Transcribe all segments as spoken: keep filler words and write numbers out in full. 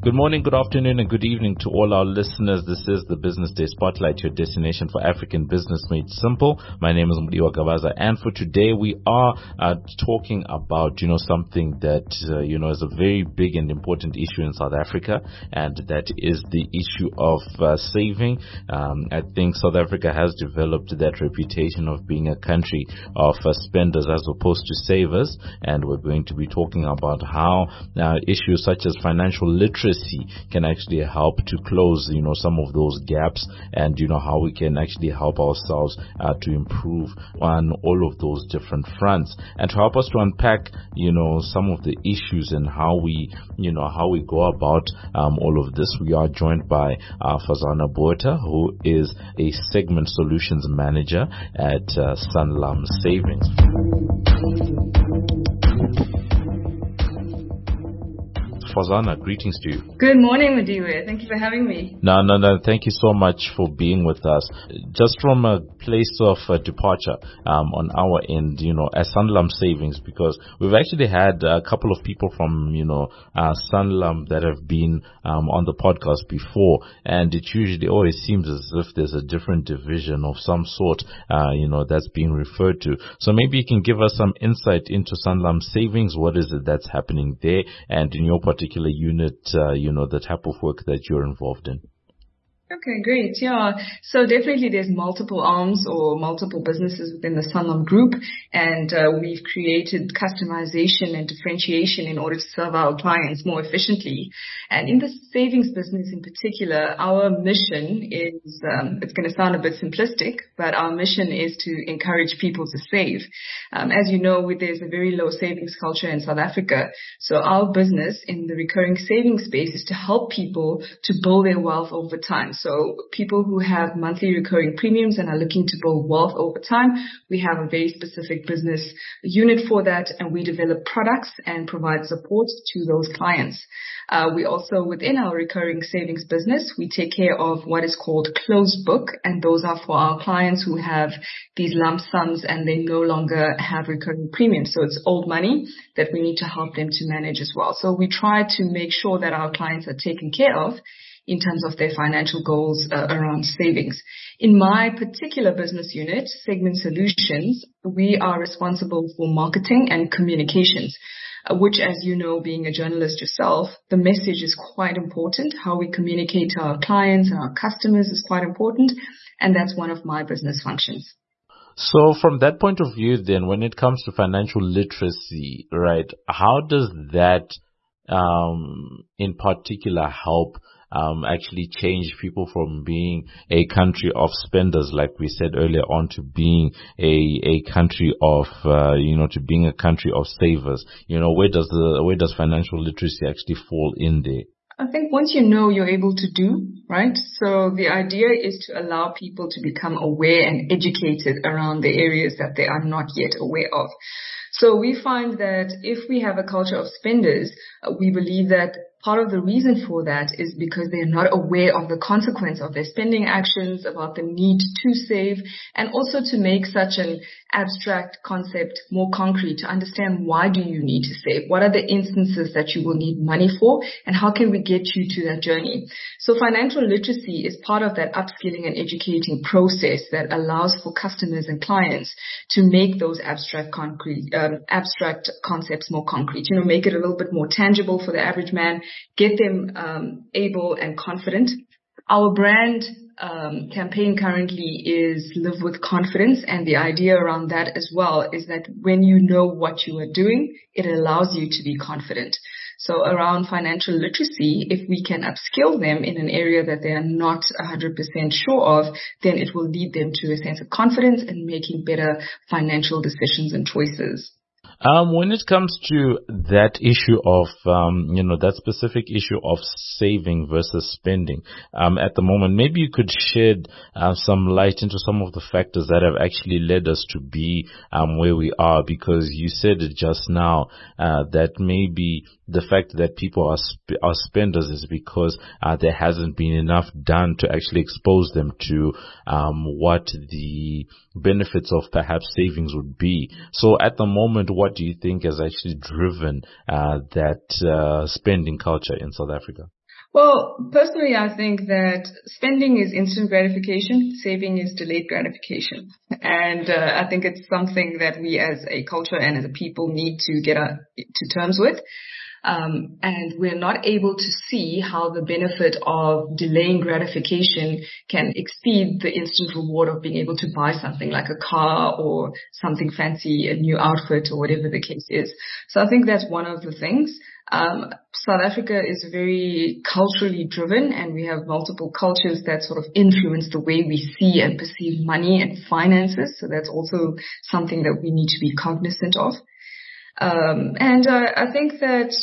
Good morning, good afternoon, and good evening to all our listeners. This is the Business Day Spotlight, your destination for African business made simple. My name is Mudiwa Gavaza, and for today we are uh, talking about, you know, something that, uh, you know, is a very big and important issue in South Africa, and that is the issue of uh, saving. Um, I think South Africa has developed that reputation of being a country of uh, spenders as opposed to savers, and we're going to be talking about how uh, issues such as financial literacy can actually help to close, you know, some of those gaps, and, you know, how we can actually help ourselves uh, to improve on all of those different fronts. And to help us to unpack, you know, some of the issues and how we, you know, how we go about um, all of this, we are joined by uh, Fazana Botha, who is a segment solutions manager at uh, Sanlam Savings. Fazana, greetings to you. Good morning, Madiwe. Thank you for having me. No, no, no. Thank you so much for being with us. Just from a place of uh, departure um, on our end, you know, as Sanlam Savings, because we've actually had a couple of people from, you know, uh, Sanlam that have been um, on the podcast before, and it usually always seems as if there's a different division of some sort, uh, you know, that's being referred to. So maybe you can give us some insight into Sanlam Savings. What is it that's happening there, and in your particular unit, uh, you know, the type of work that you're involved in? Okay, great. Yeah. So definitely there's multiple arms or multiple businesses within the Sanlam Group, and uh, we've created customization and differentiation in order to serve our clients more efficiently. And in the savings business in particular, our mission is, um, it's going to sound a bit simplistic, but our mission is to encourage people to save. Um, as you know, there's a very low savings culture in South Africa. So our business in the recurring savings space is to help people to build their wealth over time. So people who have monthly recurring premiums and are looking to build wealth over time, we have a very specific business unit for that, and we develop products and provide support to those clients. Uh, we also, within our recurring savings business, we take care of what is called closed book, and those are for our clients who have these lump sums and they no longer have recurring premiums. So it's old money that we need to help them to manage as well. So we try to make sure that our clients are taken care of in terms of their financial goals uh, around savings. In my particular business unit, Segment Solutions, we are responsible for marketing and communications, uh, which, as you know, being a journalist yourself, the message is quite important. How we communicate to our clients and our customers is quite important, and that's one of my business functions. So from that point of view, then, when it comes to financial literacy, right, how does that um, in particular help Um, actually change people from being a country of spenders, like we said earlier on, to being a, a country of, uh, you know, to being a country of savers? You know, where does the, where does financial literacy actually fall in there? I think once you know, you're able to do, right? So the idea is to allow people to become aware and educated around the areas that they are not yet aware of. So we find that if we have a culture of spenders, uh, we believe that part of the reason for that is because they're not aware of the consequence of their spending actions, about the need to save, and also to make such an abstract concept more concrete, to understand why do you need to save? What are the instances that you will need money for, and how can we get you to that journey? So financial literacy is part of that upskilling and educating process that allows for customers and clients to make those abstract concrete, um, abstract concepts more concrete, you know, make it a little bit more tangible for the average man, get them um, able and confident. Our brand um, campaign currently is Live with Confidence, and the idea around that as well is that when you know what you are doing, it allows you to be confident. So around financial literacy, if we can upskill them in an area that they are not one hundred percent sure of, then it will lead them to a sense of confidence and making better financial decisions and choices. Um, when it comes to that issue of, um, you know, that specific issue of saving versus spending, um, at the moment, maybe you could shed uh, some light into some of the factors that have actually led us to be um, where we are, because you said it just now, uh, that maybe the fact that people are sp- are spenders is because uh, there hasn't been enough done to actually expose them to um, what the benefits of perhaps savings would be. So at the moment, what do you think has actually driven uh, that uh, spending culture in South Africa? Well, personally, I think that spending is instant gratification, saving is delayed gratification. And uh, I think it's something that we as a culture and as a people need to get uh, to terms with. Um, and we're not able to see how the benefit of delaying gratification can exceed the instant reward of being able to buy something like a car or something fancy, a new outfit or whatever the case is. So I think that's one of the things. Um, South Africa is very culturally driven, and we have multiple cultures that sort of influence the way we see and perceive money and finances. So that's also something that we need to be cognizant of. Um, and uh, I think that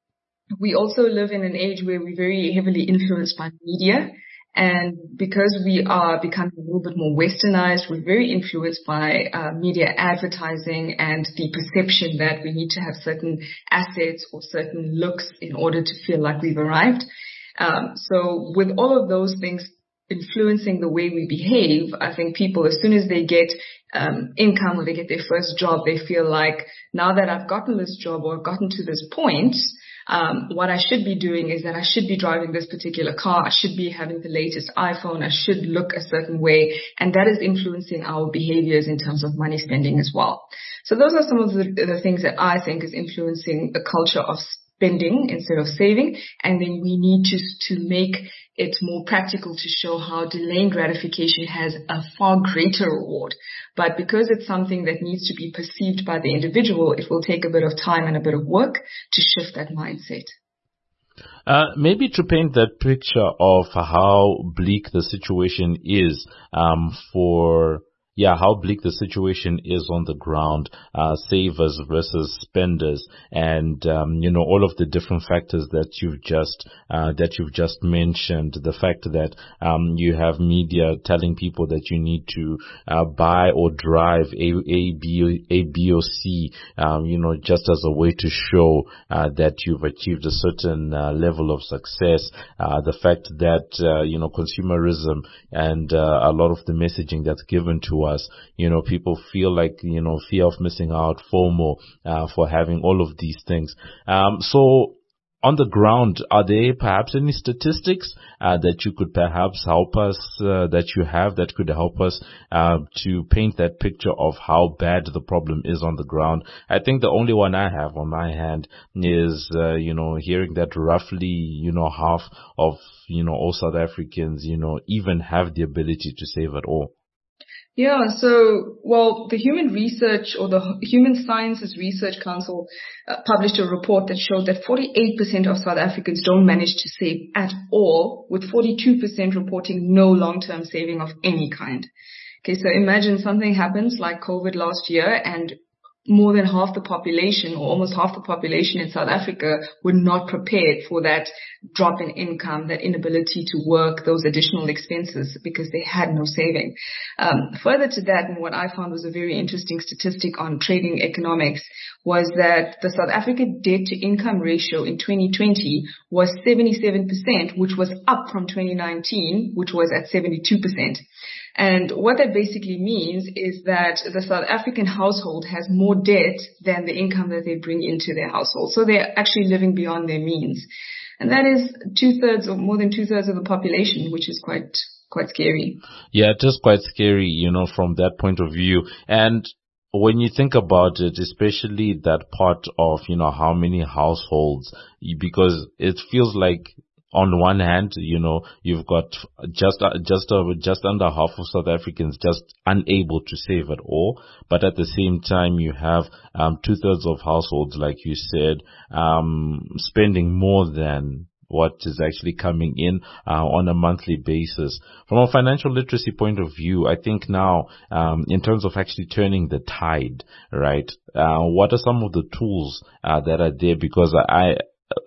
we also live in an age where we're very heavily influenced by media. And because we are becoming a little bit more westernized, we're very influenced by uh, media advertising and the perception that we need to have certain assets or certain looks in order to feel like we've arrived. Um, so with all of those things influencing the way we behave, I think people, as soon as they get um, income or they get their first job, they feel like, now that I've gotten this job or I've gotten to this point, Um, what I should be doing is that I should be driving this particular car. I should be having the latest iPhone. I should look a certain way. And that is influencing our behaviors in terms of money spending as well. So those are some of the, the things that I think is influencing the culture of spending instead of saving. And then we need to, to make it more practical to show how delaying gratification has a far greater reward. But because it's something that needs to be perceived by the individual, it will take a bit of time and a bit of work to shift that mindset. Uh, maybe to paint that picture of how bleak the situation is um, for Yeah, how bleak the situation is on the ground, uh, savers versus spenders, and um, you know, all of the different factors that you've just uh, that you've just mentioned. The fact that um, you have media telling people that you need to uh, buy or drive a A B A B or C, um, you know, just as a way to show uh, that you've achieved a certain uh, level of success. Uh, the fact that uh, you know, consumerism and uh, a lot of the messaging that's given to us, you know, people feel like, you know, fear of missing out, FOMO, uh, for having all of these things. Um, so on the ground, are there perhaps any statistics uh, that you could perhaps help us, uh, that you have that could help us uh, to paint that picture of how bad the problem is on the ground? I think the only one I have on my hand is, uh, you know, hearing that roughly, you know, half of, you know, all South Africans, you know, even have the ability to save at all. Yeah, so, well, the Human Research or the Human Sciences Research Council uh, published a report that showed that forty-eight percent of South Africans don't manage to save at all, with forty-two percent reporting no long-term saving of any kind. Okay, so imagine something happens like COVID last year and more than half the population or almost half the population in South Africa were not prepared for that drop in income, that inability to work, those additional expenses because they had no saving. Um, further to that, and what I found was a very interesting statistic on trading economics, was that the South African debt to income ratio in twenty twenty was seventy-seven percent, which was up from twenty nineteen, which was at seventy-two percent. And what that basically means is that the South African household has more debt than the income that they bring into their household. So they're actually living beyond their means. And that is two-thirds or more than two-thirds of the population, which is quite, quite scary. Yeah, it is quite scary, you know, from that point of view. And when you think about it, especially that part of, you know, how many households, because it feels like on one hand, you know, you've got just, just, uh, just under half of South Africans just unable to save at all. But at the same time, you have, um, two thirds of households, like you said, um, spending more than what is actually coming in uh, on a monthly basis. From a financial literacy point of view, I think now, um, in terms of actually turning the tide, right, uh, what are some of the tools uh, that are there? Because I,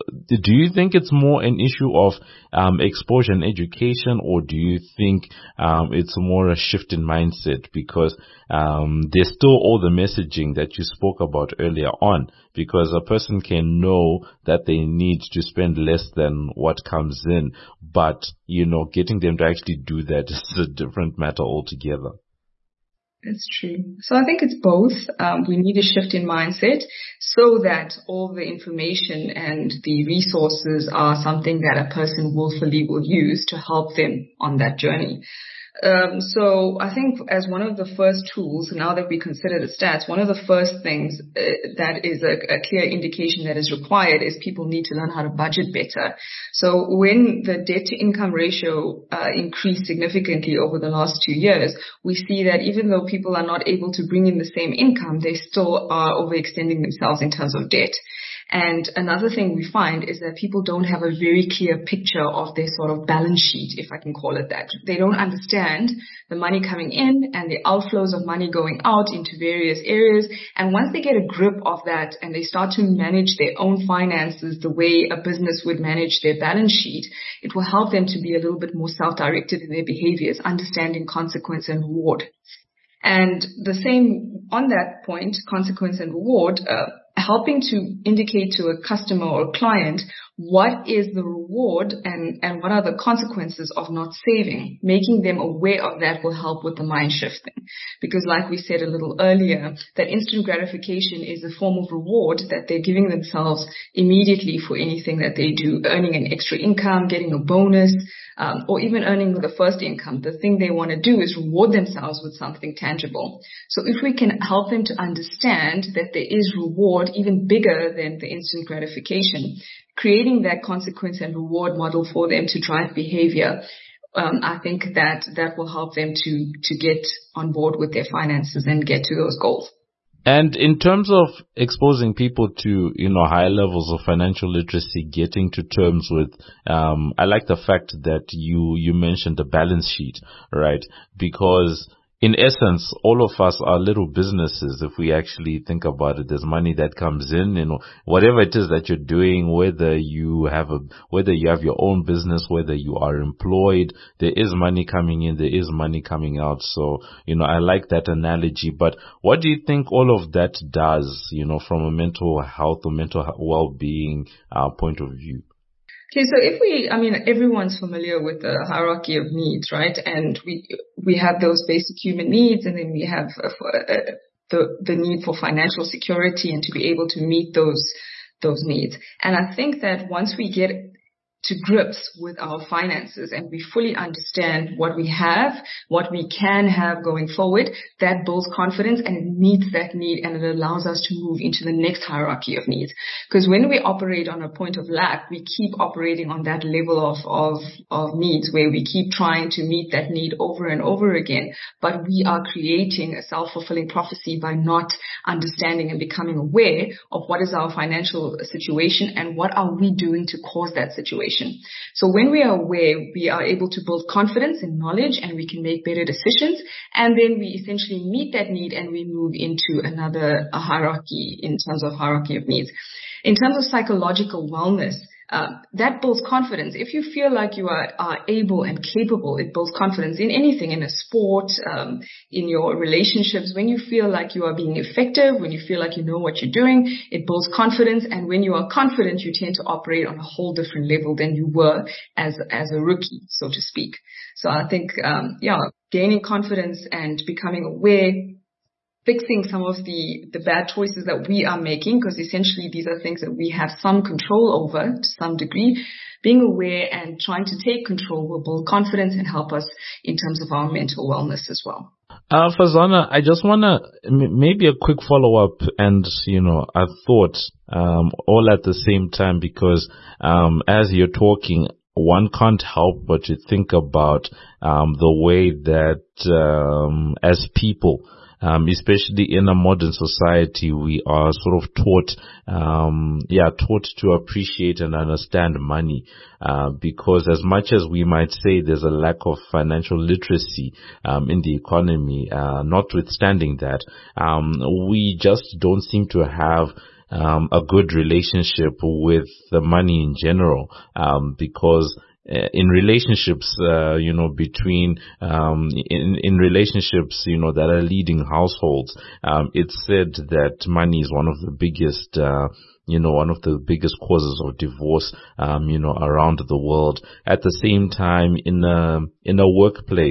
do you think it's more an issue of um, exposure and education, or do you think um, it's more a shift in mindset? Because um, there's still all the messaging that you spoke about earlier on, because a person can know that they need to spend less than what comes in, but, you know, getting them to actually do that is a different matter altogether. It's true. So I think it's both. Um, we need a shift in mindset so that all the information and the resources are something that a person willfully will use to help them on that journey. Um, so I think as one of the first tools, now that we consider the stats, one of the first things uh, that is a, a clear indication that is required is people need to learn how to budget better. So when the debt to income ratio uh, increased significantly over the last two years, we see that even though people are not able to bring in the same income, they still are overextending themselves in terms of debt. And another thing we find is that people don't have a very clear picture of their sort of balance sheet, if I can call it that. They don't understand the money coming in and the outflows of money going out into various areas. And once they get a grip of that and they start to manage their own finances the way a business would manage their balance sheet, it will help them to be a little bit more self-directed in their behaviors, understanding consequence and reward. And the same on that point, consequence and reward, uh, helping to indicate to a customer or client what is the reward and, and what are the consequences of not saving. Making them aware of that will help with the mind shifting. Because like we said a little earlier, that instant gratification is a form of reward that they're giving themselves immediately for anything that they do, earning an extra income, getting a bonus, um, or even earning the first income. The thing they want to do is reward themselves with something tangible. So if we can help them to understand that there is reward even bigger than the instant gratification, creating that consequence and reward model for them to drive behavior, um, I think that that will help them to to get on board with their finances and get to those goals. And in terms of exposing people to, you know, high levels of financial literacy, getting to terms with, um, I like the fact that you, you mentioned the balance sheet, right? Because in essence, all of us are little businesses. If we actually think about it, there's money that comes in, you know, whatever it is that you're doing, whether you have a, whether you have your own business, whether you are employed, there is money coming in, there is money coming out. So, you know, I like that analogy. But what do you think all of that does, you know, from a mental health or mental well-being uh, point of view? Okay, so if we, I mean, everyone's familiar with the hierarchy of needs, right? And we we have those basic human needs, and then we have uh, uh, the the need for financial security and to be able to meet those those needs. And I think that once we get to grips with our finances and we fully understand what we have, what we can have going forward, that builds confidence and it meets that need and it allows us to move into the next hierarchy of needs. Because when we operate on a point of lack, we keep operating on that level of, of, of needs where we keep trying to meet that need over and over again. But we are creating a self-fulfilling prophecy by not understanding and becoming aware of what is our financial situation and what are we doing to cause that situation. So when we are aware, we are able to build confidence and knowledge and we can make better decisions. And then we essentially meet that need and we move into another a hierarchy in terms of hierarchy of needs. In terms of psychological wellness, Uh, that builds confidence. If you feel like you are, are able and capable, it builds confidence in anything, in a sport, um, in your relationships. When you feel like you are being effective, when you feel like you know what you're doing, it builds confidence. And when you are confident, you tend to operate on a whole different level than you were as, as a rookie, so to speak. So I think, um, yeah, gaining confidence and becoming aware, fixing some of the, the bad choices that we are making, because essentially these are things that we have some control over to some degree. Being aware and trying to take control will build confidence and help us in terms of our mental wellness as well. Uh, Fazana, I just want to m- maybe a quick follow-up and, you know, a thought um, all at the same time, because um, as you're talking, one can't help but to think about um, the way that um, as people, Um, especially in a modern society, we are sort of taught, um, yeah, taught to appreciate and understand money, uh, because as much as we might say there's a lack of financial literacy, um, in the economy, uh, notwithstanding that, um, we just don't seem to have um, a good relationship with the money in general, um, because in relationships, uh, you know, between, um, in, in relationships, you know, that are leading households, um, it's said that money is one of the biggest, uh, you know, one of the biggest causes of divorce, um, you know, around the world. At the same time, in a, in a workplace,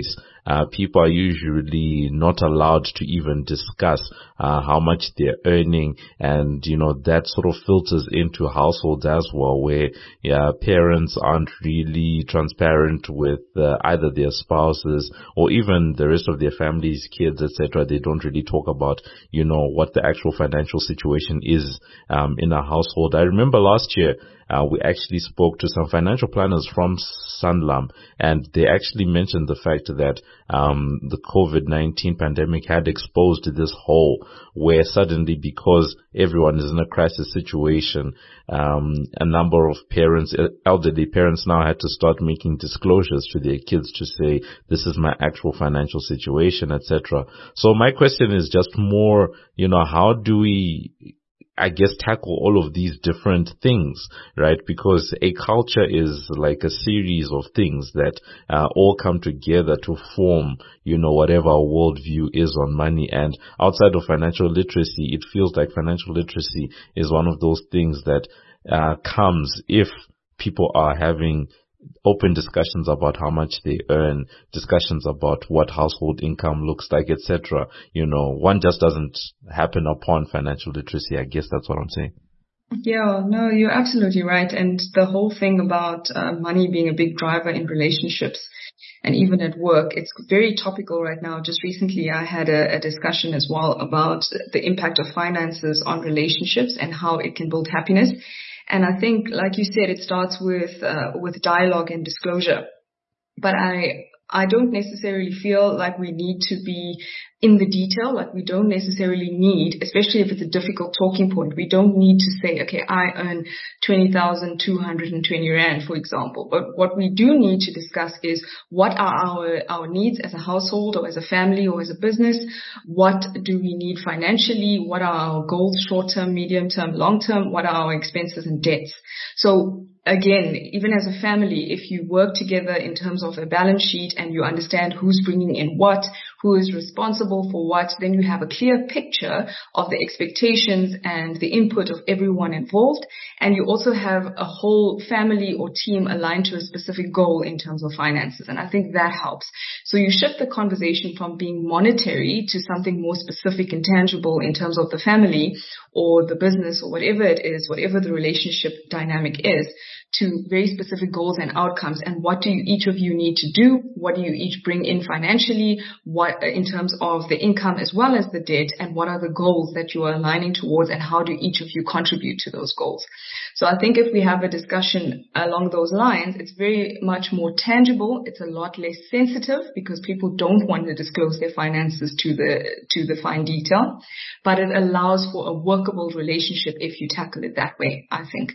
uh, people are usually not allowed to even discuss uh, how much they're earning, and you know that sort of filters into households as well, where yeah, parents aren't really transparent with uh, either their spouses or even the rest of their families, kids, et cetera. They don't really talk about you know what the actual financial situation is um, in a household. I remember last year uh, we actually spoke to some financial planners from Sanlam, and they actually mentioned the fact that um, the COVID nineteen pandemic had exposed this hole where suddenly, because everyone is in a crisis situation, um, a number of parents, elderly parents now had to start making disclosures to their kids to say, this is my actual financial situation, et cetera. So my question is just more, you know, how do we, I guess, tackle all of these different things, right? Because a culture is like a series of things that uh, all come together to form, you know, whatever our worldview is on money. And outside of financial literacy, it feels like financial literacy is one of those things that uh, comes if people are having open discussions about how much they earn, discussions about what household income looks like, et cetera. You know, one just doesn't happen upon financial literacy. I guess that's what I'm saying. Yeah, no, you're absolutely right. And the whole thing about uh, money being a big driver in relationships and even at work, it's very topical right now. Just recently, I had a, a discussion as well about the impact of finances on relationships and how it can build happiness. And I think, like you said, it starts with uh, with dialogue and disclosure. But I I don't necessarily feel like we need to be in the detail, like we don't necessarily need, especially if it's a difficult talking point, we don't need to say, okay, I earn twenty thousand two hundred twenty rand, for example. But what we do need to discuss is what are our, our needs as a household or as a family or as a business? What do we need financially? What are our goals, short-term, medium-term, long-term? What are our expenses and debts? So again, even as a family, if you work together in terms of a balance sheet and you understand who's bringing in what, who is responsible for what, then you have a clear picture of the expectations and the input of everyone involved. And you also have a whole family or team aligned to a specific goal in terms of finances. And I think that helps. So you shift the conversation from being monetary to something more specific and tangible in terms of the family or the business or whatever it is, whatever the relationship dynamic is, to very specific goals and outcomes. And what do you, each of you need to do? What do you each bring in financially? What in terms of the income as well as the debt? And what are the goals that you are aligning towards? And how do each of you contribute to those goals? So I think if we have a discussion along those lines, it's very much more tangible. It's a lot less sensitive because people don't want to disclose their finances to the, to the fine detail, but it allows for a workable relationship if you tackle it that way, I think.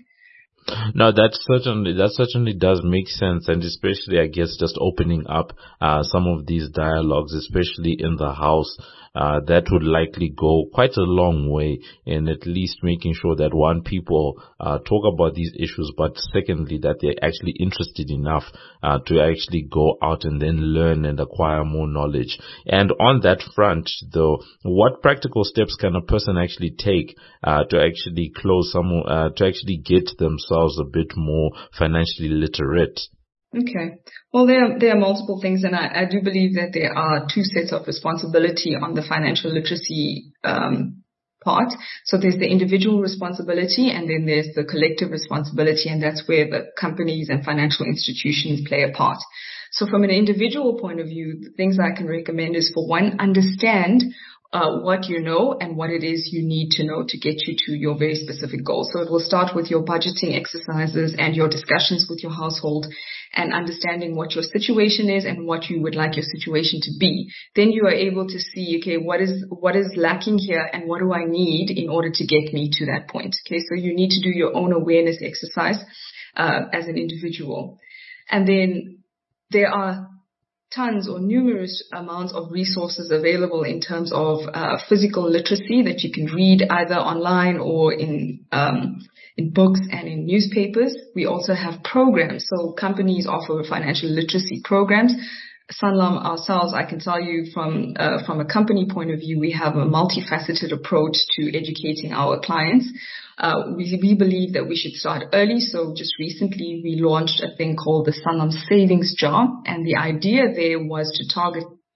No, that certainly, that certainly does make sense. And especially, I guess, just opening up, uh, some of these dialogues, especially in the house, uh, that would likely go quite a long way in at least making sure that one, people, uh, talk about these issues, but secondly, that they're actually interested enough, uh, to actually go out and then learn and acquire more knowledge. And on that front, though, what practical steps can a person actually take, uh, to actually close some, uh, to actually get themselves a bit more financially literate? Okay. Well, there are, there are multiple things, and I, I do believe that there are two sets of responsibility on the financial literacy um, part. So there's the individual responsibility, and then there's the collective responsibility, and that's where the companies and financial institutions play a part. So from an individual point of view, the things I can recommend is, for one, understand Uh, what you know and what it is you need to know to get you to your very specific goals. So it will start with your budgeting exercises and your discussions with your household and understanding what your situation is and what you would like your situation to be. Then you are able to see, okay, what is, what is lacking here and what do I need in order to get me to that point? Okay, so you need to do your own awareness exercise, uh, as an individual. And then there are tons or numerous amounts of resources available in terms of uh, physical literacy that you can read either online or in um, in books and in newspapers. We also have programs. So companies offer financial literacy programs. Sanlam ourselves, I can tell you from uh, from a company point of view, we have a multifaceted approach to educating our clients. Uh, we, we believe that we should start early. So just recently we launched a thing called the Sanlam Savings Jar. And the idea there was to target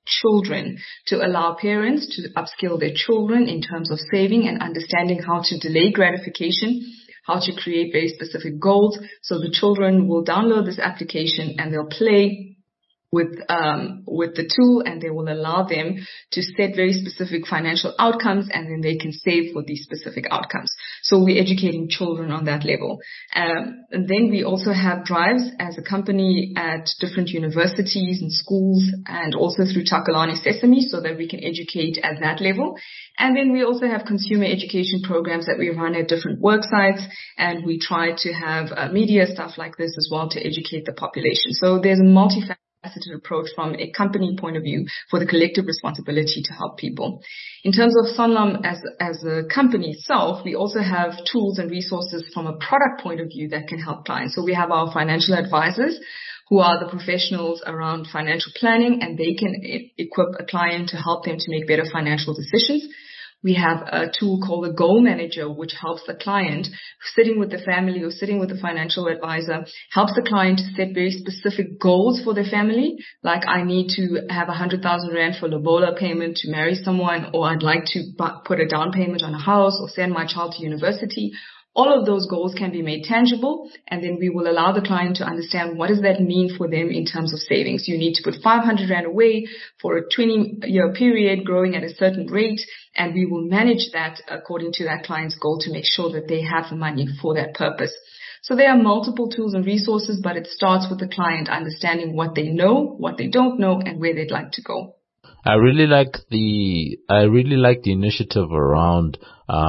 children, to allow parents to upskill their children in terms of saving and understanding how to delay gratification, how to create very specific goals. So the children will download this application and they'll play with um with the tool, and they will allow them to set very specific financial outcomes, and then they can save for these specific outcomes. So we're educating children on that level. Um, and then we also have drives as a company at different universities and schools, and also through Takalani Sesame, so that we can educate at that level. And then we also have consumer education programs that we run at different work sites, and we try to have uh, media stuff like this as well to educate the population. So there's a multifaceted approach from a company point of view for the collective responsibility to help people. In terms of Sanlam as, as a company itself, we also have tools and resources from a product point of view that can help clients. So we have our financial advisors, who are the professionals around financial planning, and they can e- equip a client to help them to make better financial decisions. We have a tool called the Goal Manager, which helps the client sitting with the family or sitting with the financial advisor, helps the client to set very specific goals for their family. Like, I need to have a hundred thousand rand for lobola payment to marry someone, or I'd like to put a down payment on a house or send my child to university. All of those goals can be made tangible, and then we will allow the client to understand what does that mean for them in terms of savings. You need to put five hundred rand away for a twenty year period growing at a certain rate, and we will manage that according to that client's goal to make sure that they have the money for that purpose. So there are multiple tools and resources, but it starts with the client understanding what they know, what they don't know, and where they'd like to go. I really like the I really like the initiative around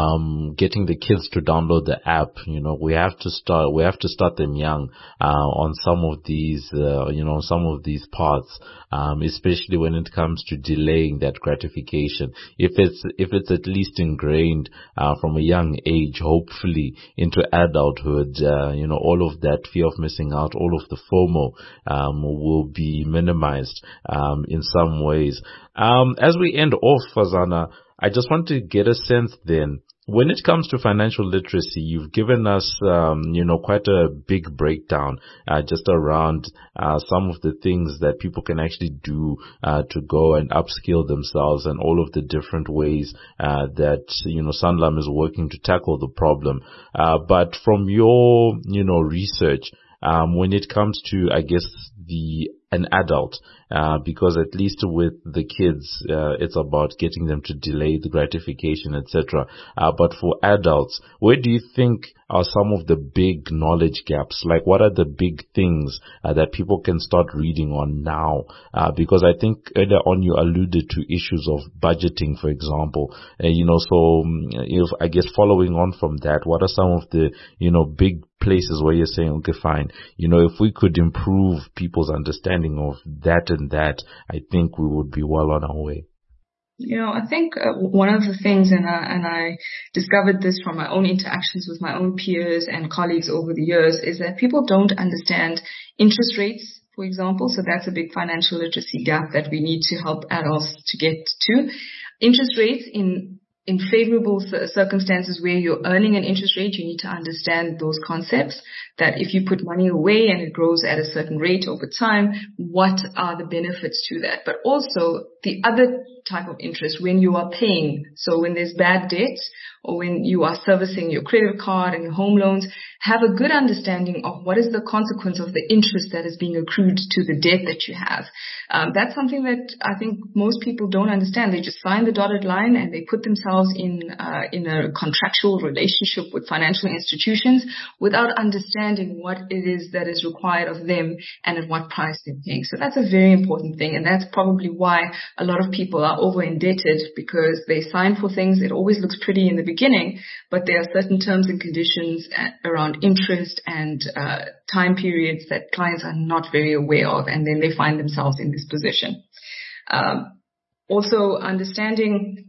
um getting the kids to download the app. You know, we have to start we have to start them young uh on some of these uh, you know some of these parts, um especially when it comes to delaying that gratification. If it's if it's at least ingrained uh from a young age, hopefully into adulthood, uh, you know, all of that fear of missing out, all of the FOMO um will be minimized um in some ways. Um, as we end off, Fazana, I just want to get a sense then, when it comes to financial literacy, you've given us, um, you know, quite a big breakdown, uh, just around, uh, some of the things that people can actually do, uh, to go and upskill themselves, and all of the different ways, uh, that, you know, Sanlam is working to tackle the problem. Uh, but from your, you know, research, um, when it comes to, I guess, the, an adult, uh, because at least with the kids, uh, it's about getting them to delay the gratification, et cetera. Uh, but for adults, where do you think are some of the big knowledge gaps? Like, what are the big things uh, that people can start reading on now? Uh, because I think earlier on you alluded to issues of budgeting, for example. Uh, you know, so um, if I guess following on from that, what are some of the, you know, big places where you're saying, okay, fine, you know, if we could improve people's understanding of that and that, I think we would be well on our way. You know, I think uh, one of the things, and I, and I discovered this from my own interactions with my own peers and colleagues over the years, is that people don't understand interest rates, for example. So that's a big financial literacy gap that we need to help adults to get to. Interest rates in In favorable circumstances where you're earning an interest rate, you need to understand those concepts, that if you put money away and it grows at a certain rate over time, what are the benefits to that? But also the other type of interest when you are paying. So when there's bad debt, or when you are servicing your credit card and your home loans, have a good understanding of what is the consequence of the interest that is being accrued to the debt that you have. Um, that's something that I think most people don't understand. They just sign the dotted line and they put themselves in uh, in a contractual relationship with financial institutions without understanding what it is that is required of them and at what price they're paying. So that's a very important thing, and that's probably why a lot of people are over indebted, because they sign for things. It always looks pretty in the beginning, but there are certain terms and conditions around interest and uh, time periods that clients are not very aware of, and then they find themselves in this position. Um, also, understanding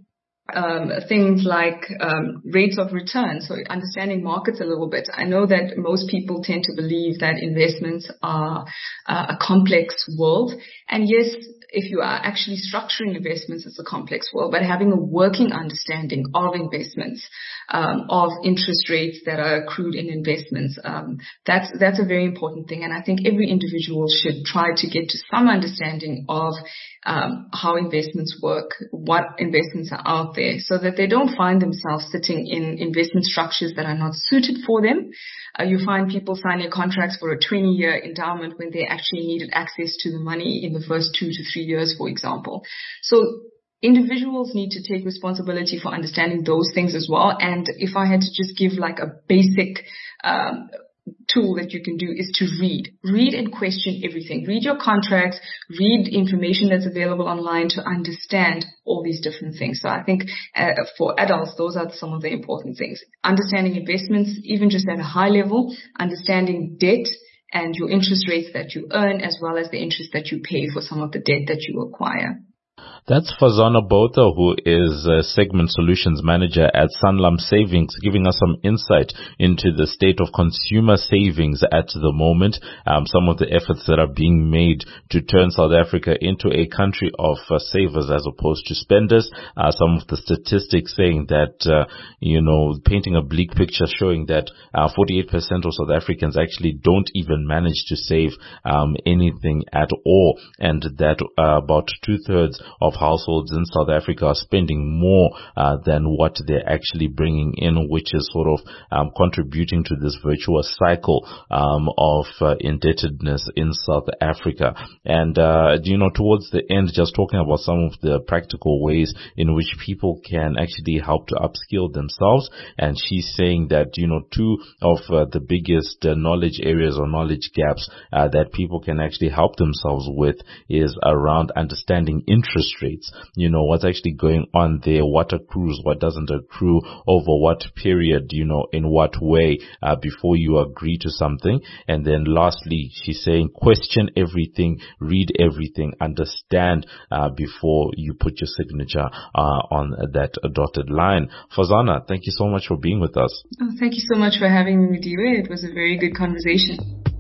Um, things like um, rates of return, so understanding markets a little bit. I know that most people tend to believe that investments are uh, a complex world, and yes, if you are actually structuring investments, it's a complex world, but having a working understanding of investments, um, of interest rates that are accrued in investments, um, that's that's a very important thing. And I think every individual should try to get to some understanding of um, how investments work, what investments are out there, so that they don't find themselves sitting in investment structures that are not suited for them. Uh, you find people signing contracts for a twenty-year endowment when they actually needed access to the money in the first two to three years, for example. So individuals need to take responsibility for understanding those things as well. And if I had to just give like a basic um, tool that you can do is to read. Read and question everything. Read your contracts, read information that's available online to understand all these different things. So I think uh, for adults, those are some of the important things. Understanding investments, even just at a high level, understanding debt and your interest rates that you earn, as well as the interest that you pay for some of the debt that you acquire. That's Fazana Botha, who is a Segment Solutions Manager at Sanlam Savings, giving us some insight into the state of consumer savings at the moment, um, some of the efforts that are being made to turn South Africa into a country of uh, savers as opposed to spenders, uh, some of the statistics saying that, uh, you know, painting a bleak picture showing that uh, forty-eight percent of South Africans actually don't even manage to save um, anything at all, and that uh, about two-thirds of households in South Africa are spending more uh, than what they're actually bringing in, which is sort of um, contributing to this virtuous cycle um, of uh, indebtedness in South Africa. And, uh, you know, towards the end, just talking about some of the practical ways in which people can actually help to upskill themselves. And she's saying that, you know, two of uh, the biggest uh, knowledge areas or knowledge gaps uh, that people can actually help themselves with is around understanding interest rates. You know, what's actually going on there, what accrues, what doesn't accrue, over what period, you know, in what way, uh, before you agree to something. And then lastly, she's saying question everything, read everything, understand uh, before you put your signature uh, on that dotted line. Fazana, thank you so much for being with us. Oh, thank you so much for having me, Mudiwe. It was a very good conversation.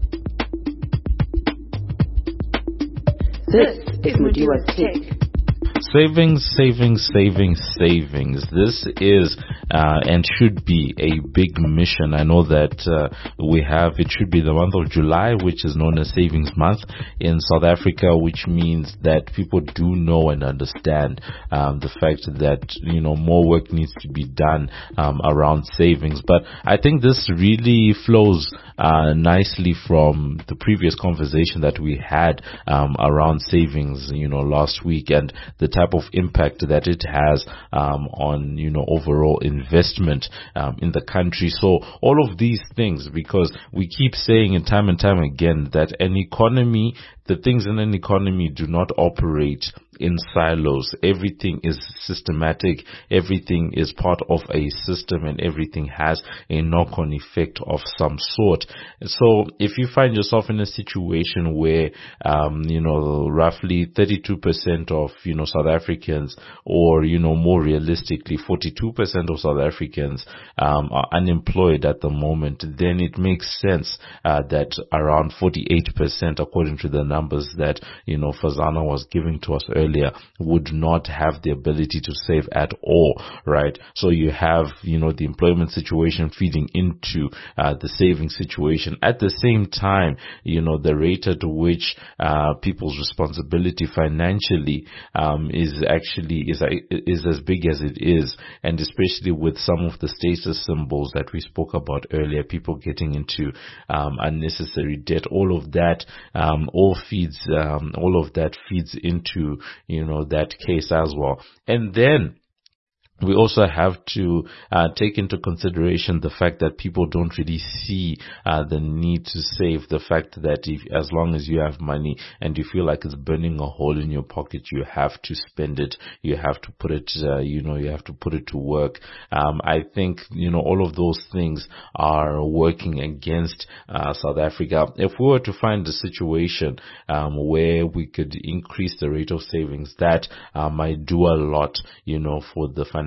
This is Mudiwa's Take. Savings, savings, savings, savings. This is uh, and should be a big mission. I know that uh, we have, it should be the month of July, which is known as Savings Month in South Africa, which means that people do know and understand um, the fact that, you know, more work needs to be done um, around savings. But I think this really flows uh, nicely from the previous conversation that we had um, around savings, you know, last week, and the type of impact that it has um, on, you know, overall investment um, in the country. So all of these things, because we keep saying it time and time again that an economy, the things in an economy do not operate in silos. Everything is systematic. Everything is part of a system, and everything has a knock-on effect of some sort. So if you find yourself in a situation where, um, you know, roughly thirty-two percent of, you know, South Africans, or, you know, more realistically, forty-two percent of South Africans um, are unemployed at the moment, then it makes sense uh, that around forty-eight percent, according to the numbers that, you know, Fazana was giving to us earlier, would not have the ability to save at all, right? So you have, you know, the employment situation feeding into uh, the saving situation. At the same time, you know, the rate at which uh, people's responsibility financially um, is actually is is as big as it is, and especially with some of the status symbols that we spoke about earlier, people getting into um, unnecessary debt, all of that, um, all feeds, um, all of that feeds into, you know, that case as well. And then we also have to uh, take into consideration the fact that people don't really see uh, the need to save. The fact that if, as long as you have money and you feel like it's burning a hole in your pocket, you have to spend it. You have to put it, uh, you know, you have to put it to work. Um, I think, you know, all of those things are working against uh, South Africa. If we were to find a situation um, where we could increase the rate of savings, that uh, might do a lot, you know, for the financial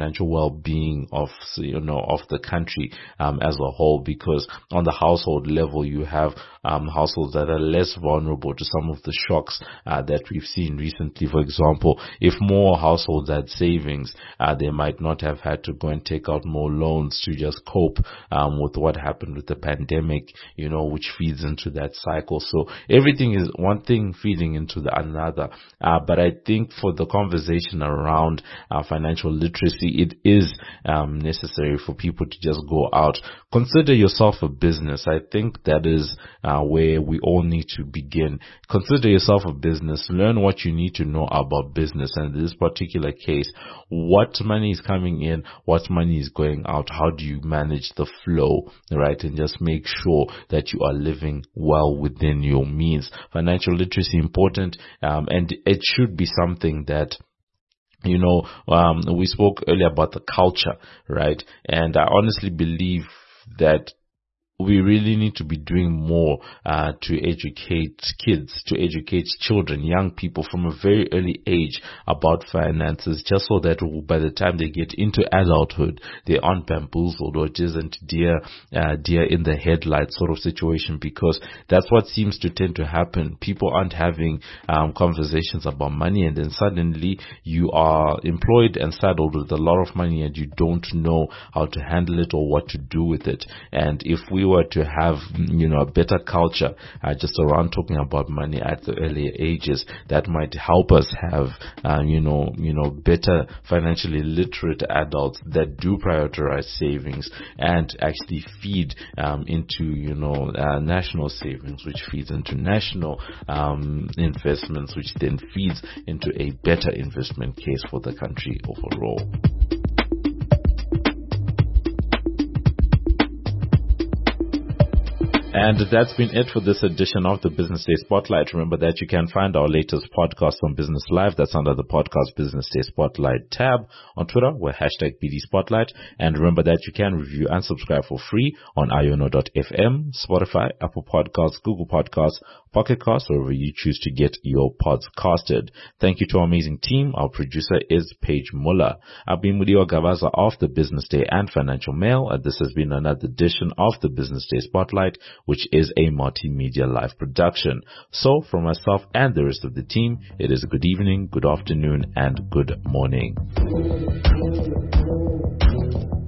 financial well-being of, you know, of the country um, as a whole, because on the household level, you have um, households that are less vulnerable to some of the shocks uh, that we've seen recently. For example, if more households had savings, uh, they might not have had to go and take out more loans to just cope um, with what happened with the pandemic, you know, which feeds into that cycle. So everything is one thing feeding into the another. Uh, but I think for the conversation around uh, financial literacy, it is um, necessary for people to just go out. Consider yourself a business. I think that is uh, where we all need to begin. Consider yourself a business. Learn what you need to know about business. And in this particular case, what money is coming in, what money is going out, how do you manage the flow, right? And just make sure that you are living well within your means. Financial literacy is important, um, and it should be something that, you know, um, we spoke earlier about the culture, right? And I honestly believe that we really need to be doing more uh, to educate kids, to educate children, young people from a very early age about finances, just so that by the time they get into adulthood, they aren't bamboozled or just isn't deer, uh, deer in the headlights sort of situation, because that's what seems to tend to happen. People aren't having um, conversations about money, and then suddenly you are employed and saddled with a lot of money and you don't know how to handle it or what to do with it. And if we were to have, you know, a better culture uh, just around talking about money at the earlier ages, that might help us have, uh, you know, you know, better financially literate adults that do prioritize savings and actually feed um, into, you know, uh, national savings, which feeds into national um, investments, which then feeds into a better investment case for the country overall. And that's been it for this edition of the Business Day Spotlight. Remember that you can find our latest podcast on Business Live. That's under the podcast Business Day Spotlight tab. On Twitter, we're hashtag B D Spotlight. And remember that you can review and subscribe for free on iono dot f m, Spotify, Apple Podcasts, Google Podcasts, Pocket Casts, wherever you choose to get your pods casted. Thank you to our amazing team. Our producer is Paige Muller. I've been Mudiwa Gavaza of the Business Day and Financial Mail. And this has been another edition of the Business Day Spotlight, which is a multimedia live production. So from myself and the rest of the team, it is a good evening, good afternoon, and good morning.